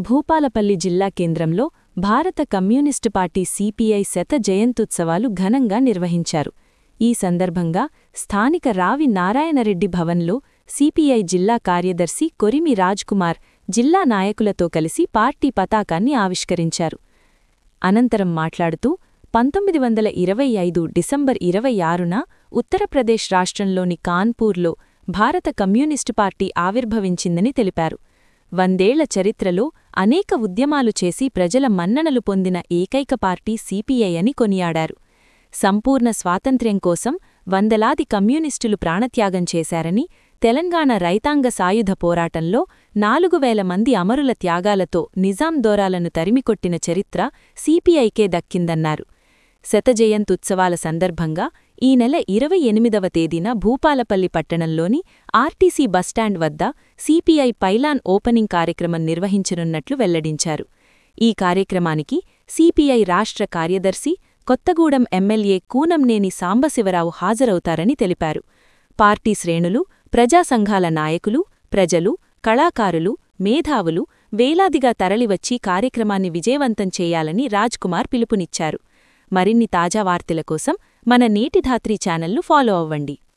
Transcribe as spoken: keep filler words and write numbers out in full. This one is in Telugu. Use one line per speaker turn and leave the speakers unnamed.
భూపాలపల్లి జిల్లా కేంద్రంలో భారత కమ్యూనిస్టు పార్టీ సిపిఐ శత జయంత్యుత్సవాలు ఘనంగా నిర్వహించారు. ఈ సందర్భంగా స్థానిక రావి నారాయణరెడ్డి భవన్లో సిపిఐ జిల్లా కార్యదర్శి కొరిమి రాజ్కుమార్ జిల్లా నాయకులతో కలిసి పార్టీ పతాకాన్ని ఆవిష్కరించారు. అనంతరం మాట్లాడుతూ పంతొమ్మిది వందల ఇరవై ఐదు డిసెంబర్ ఇరవై ఆరున ఉత్తరప్రదేశ్ రాష్ట్రంలోని కాన్పూర్లో భారత కమ్యూనిస్టు పార్టీ ఆవిర్భవించిందని తెలిపారు. వందేళ్ల చరిత్రలో అనేక ఉద్యమాలు చేసి ప్రజల మన్ననలు పొందిన ఏకైక పార్టీ సిపిఐ అని కొనియాడారు. సంపూర్ణ స్వాతంత్ర్యం కోసం వందలాది కమ్యూనిస్టులు ప్రాణత్యాగం చేశారని, తెలంగాణ రైతాంగ సాయుధ పోరాటంలో నాలుగు వేల మంది అమరుల త్యాగాలతో నిజాం దోరాలను తరిమికొట్టిన చరిత్ర సిపిఐకే దక్కిందన్నారు. శతజయంత్యుత్సవాల సందర్భంగా ఈ నెల ఇరవై ఎనిమిదవ తేదీన భూపాలపల్లి పట్టణంలోని ఆర్టీసీ బస్టాండ్ వద్ద సిపిఐ పైలాన్ ఓపెనింగ్ కార్యక్రమం నిర్వహించనున్నట్లు వెల్లడించారు. ఈ కార్యక్రమానికి సిపిఐ రాష్ట్ర కార్యదర్శి, కొత్తగూడెం ఎమ్మెల్యే కూనంనేని సాంబశివరావు హాజరవుతారని తెలిపారు. పార్టీ శ్రేణులు, ప్రజా సంఘాల నాయకులు, ప్రజలు, కళాకారులు, మేధావులు వేలాదిగా తరలివచ్చి కార్యక్రమాన్ని విజయవంతం చేయాలని రాజ్కుమార్ పిలుపునిచ్చారు. మరిన్ని తాజా వార్తల కోసం మన నేటి ధాత్రి ఛానల్ను ఫాలో అవ్వండి.